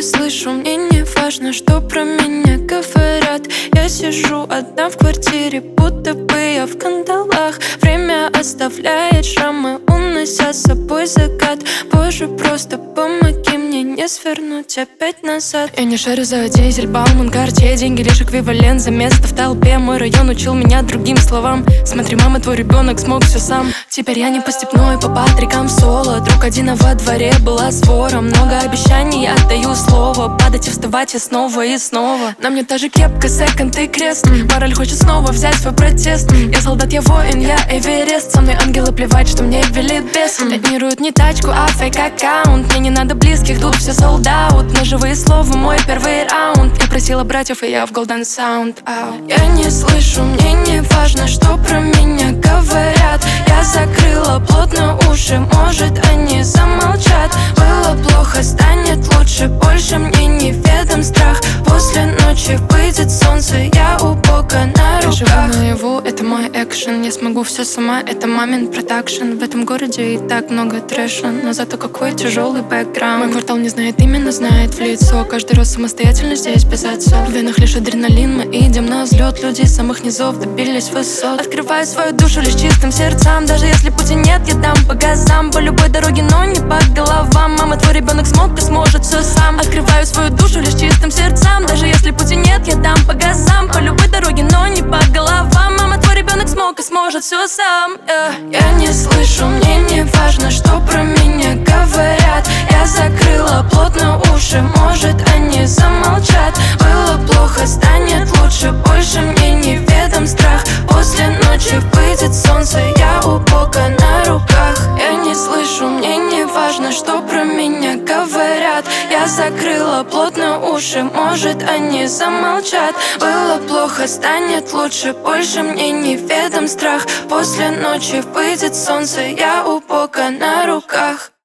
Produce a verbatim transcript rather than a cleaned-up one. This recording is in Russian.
слышу, мне не важно, что про меня говорят. Я сижу одна в квартире, будто бы я в кандалах. Время оставляет шрамы, унося с собой закат. Боже, просто помоги мне не свернуть опять назад. Я не шарю за дизель, Бауман, Картье. Деньги лишь эквивалент за место в толпе. Мой район учил меня другим словам. Смотри, мама, твой ребенок смог все сам. Теперь я не по степной, по патрикам в соло. Друг один, а во дворе была свора. Много обещаний, я отдаю слово. Падать и вставать и снова и снова. На мне та же кепка, секонд и крест. Мораль хочет снова взять свой протест. Я солдат, я воин, я Эверест. Со мной ангелы, плевать, что мне велит бес. Тонируют не тачку, а фейк-аккаунт. Мне не надо близких, тут все солдаут. На живые слова мой первый раунд. Я просила братьев, и я в Golden Sound. Ау. Я не слышу, мне не важно, что про меня говорят. Я закрыла плотно уши, может они замолчат. Было плохо, станет лучше, больше мне неведом страх. После ночи выйдет солнце, я у Бога на руках. Я живу наяву, это мой экшен. Я смогу все сама, это мамин продакшн. В этом городе и так много трэша, но зато какой тяжелый бэкграунд. Мой квартал не знает именно, знает в лицо. Каждый раз самостоятельно здесь без отца. В венах лишь адреналин, мы идем на взлет. Люди с самых низов добились высот. Открываю свою душу лишь чистым сердцам. Даже если пути нет, я дам по газам. По любой дороге, но не по головам. Мама, твой ребенок смог, ты сможет все сам. Открываю свою душу лишь чистым сердцам. Даже если пути нет, я дам по газам. По любой дороге, но не по головам. Мама, твой ребенок смог и сможет все сам. yeah. Я не слышу, мне не важно, что про меня говорят. Я закрыла плотно уши, может они замолчат. Было плохо, станет лучше, больше мне неведом страх. После ночи выйдет солнце, я у Бога на руках. Я не слышу, мне не важно, что про меня говорят. Я закрыла плотно уши, может они замолчат. Было плохо, станет лучше, больше мне неведом страх. После ночи выйдет солнце, я у Бога на руках.